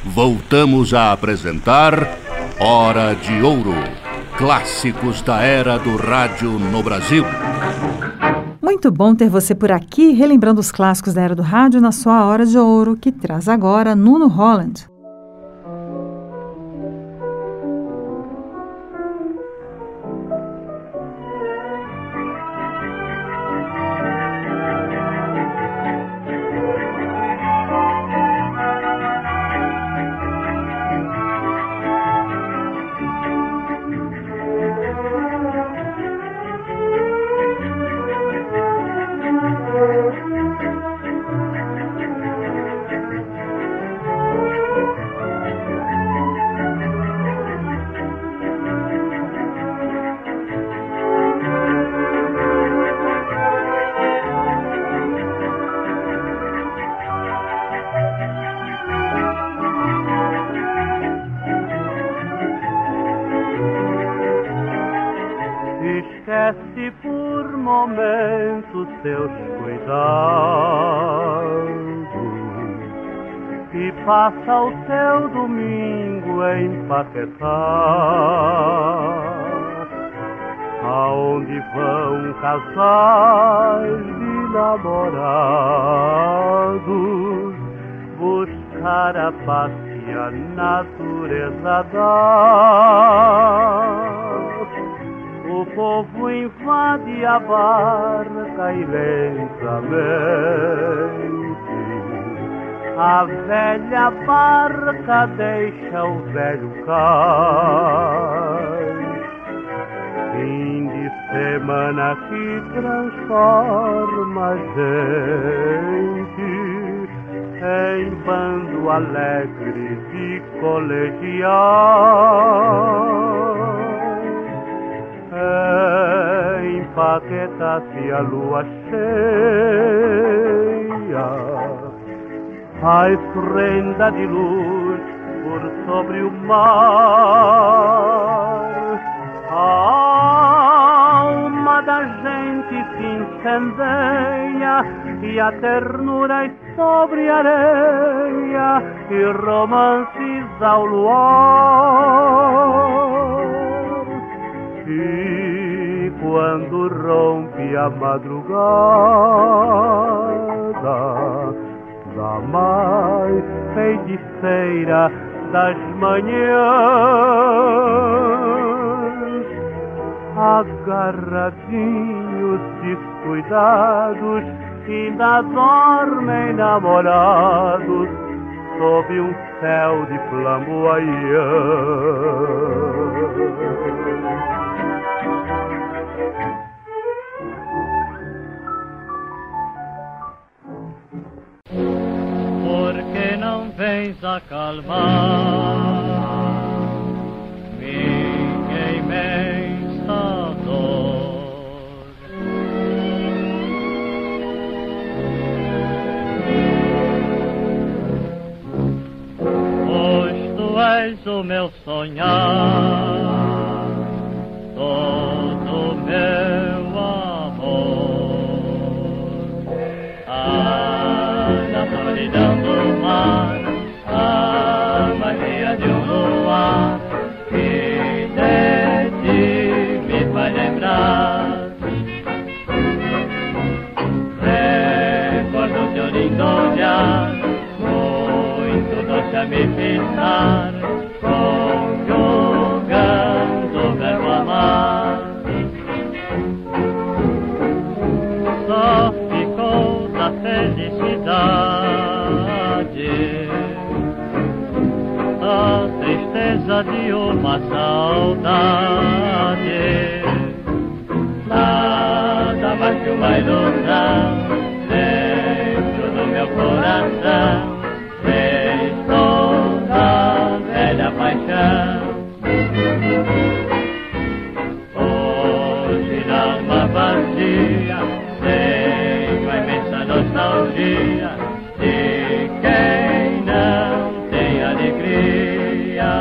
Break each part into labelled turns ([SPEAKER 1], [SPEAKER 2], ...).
[SPEAKER 1] voltamos a apresentar Hora de Ouro, clássicos da era do rádio no Brasil.
[SPEAKER 2] Muito bom ter você por aqui, relembrando os clássicos da era do rádio na sua Hora de Ouro, que traz agora Nuno Holland.
[SPEAKER 3] Esquece por momentos teus cuidados e passa o teu domingo a empaquetar, aonde vão casais de namorados buscar a paz que a natureza dá. O povo invade a barca e lentamente a velha barca deixa o velho cais. Fim de semana que transforma a gente em bando alegre de colegial. Empaqueta-se a lua cheia, faz renda de luz por sobre o mar. A alma da gente se incendeia e a ternura é sobre areia e romances ao luar. E quando rompe a madrugada da mais feiticeira das manhãs, agarradinhos descuidados ainda dormem namorados sob um céu de flamboyant.
[SPEAKER 4] Porque não vens acalmar minha imensa dor? Pois tu és o meu sonhar, todo o meu amor. Na solidão do mar, a magia de um luar que de ti me faz lembrar. Recordo teu lindo olhar, muito doce a me fitar, conjugando o verbo amar. Só ficou da felicidade a tristeza de uma saudade. Nada mais que uma ilusão dentro do meu coração fez toda a velha paixão. Hoje na alma vazia tenho a imensa nostalgia de quem não tem alegria.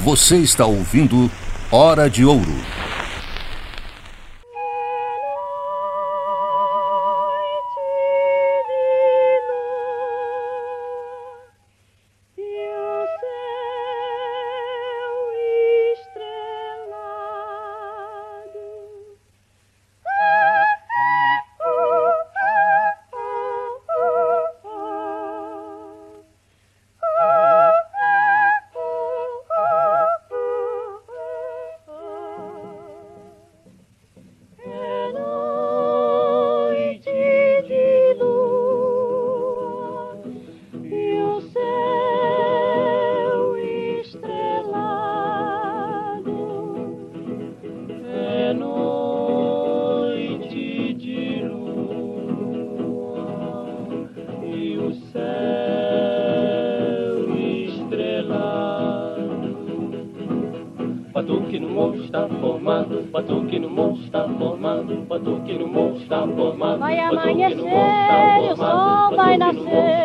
[SPEAKER 1] Você está ouvindo Hora de Ouro.
[SPEAKER 5] Batuque no morro está formado, batuque no morro está formado, batuque no morro está formado.
[SPEAKER 6] Vai amanhecer e o sol vai nascer.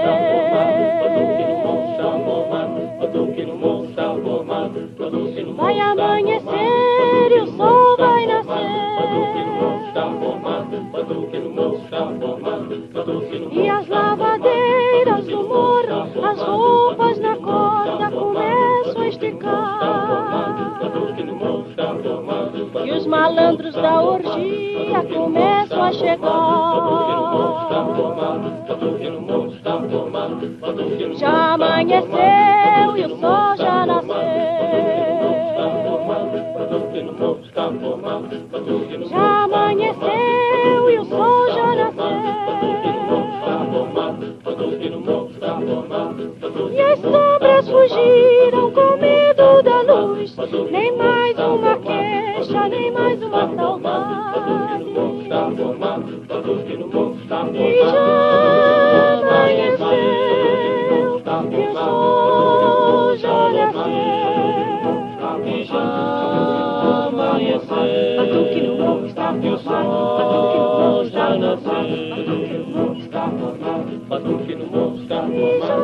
[SPEAKER 5] Batuque no morro está formado, batuque no morro está formado.
[SPEAKER 6] Vai amanhecer e o sol vai nascer.
[SPEAKER 5] Batuque no morro está formado, batuque no morro está formado, batuque no morro.
[SPEAKER 6] E as lavadeiras do morro, as roupas na corda começam a esticar. E os malandros da orgia começam a chegar. Já amanheceu e o sol já nasceu. Já amanheceu e o sol já nasceu. E as sombras fugiram com medo da luz. Nem mais uma queixa, nem mais uma saudade. E já amanheceu e o sol já nasceu.
[SPEAKER 5] E já amanheceu,
[SPEAKER 6] Batuque no morro está formado, batuque no morro está nasceu.
[SPEAKER 5] batuque no morro está formado, batuque no morro está formado,
[SPEAKER 6] E já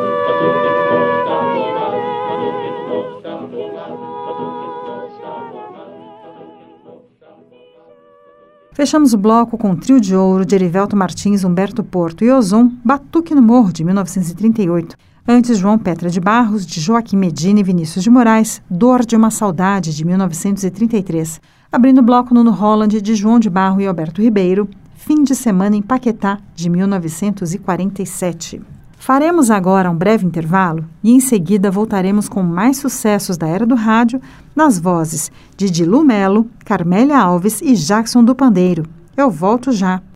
[SPEAKER 2] Fechamos o bloco com o Trio de Ouro de Erivelto Martins, Humberto Porto e Ozon, Batuque no Morro, de 1938. Antes, João Petra de Barros, de Joaquim Medina e Vinícius de Moraes, Dor de uma Saudade, de 1933. Abrindo o bloco, Nuno Holland, de João de Barro e Alberto Ribeiro, Fim de Semana em Paquetá, de 1947. Faremos agora um breve intervalo e em seguida voltaremos com mais sucessos da era do rádio nas vozes de Dilu Melo, Carmélia Alves e Jackson do Pandeiro. Eu volto já.